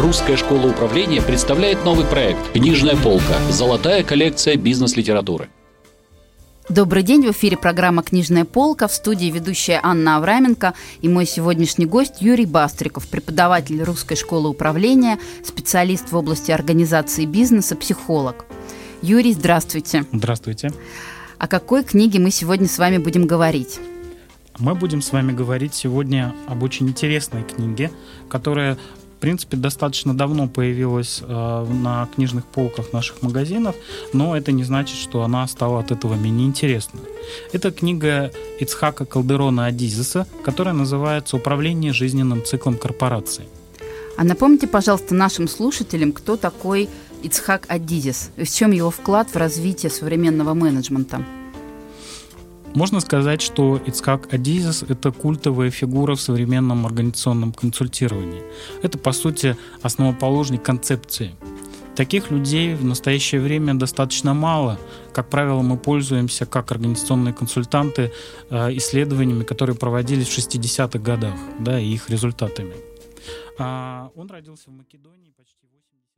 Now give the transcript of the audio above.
Русская школа управления представляет новый проект «Книжная полка. Золотая коллекция бизнес-литературы». Добрый день, в эфире программа «Книжная полка», в студии ведущая Анна Авраменко и мой сегодняшний гость Юрий Бастриков, преподаватель Русской школы управления, специалист в области организации бизнеса, психолог. Юрий, здравствуйте. Здравствуйте. О какой книге мы сегодня с вами будем говорить? Мы будем с вами говорить сегодня об очень интересной книге, которая, в принципе, достаточно давно появилась на книжных полках наших магазинов, но это не значит, что она стала от этого менее интересной. Это книга Ицхака Калдерона Адизеса, которая называется «Управление жизненным циклом корпорации». А напомните, пожалуйста, нашим слушателям, кто такой Ицхак Адизес и в чем его вклад в развитие современного менеджмента? Можно сказать, что Ицхак Адизес – это культовая фигура в современном организационном консультировании. Это, по сути, основоположник концепции. Таких людей в настоящее время достаточно мало. Как правило, мы пользуемся, как организационные консультанты, исследованиями, которые проводились в 60-х годах, и их результатами. Он родился в Македонии почти 80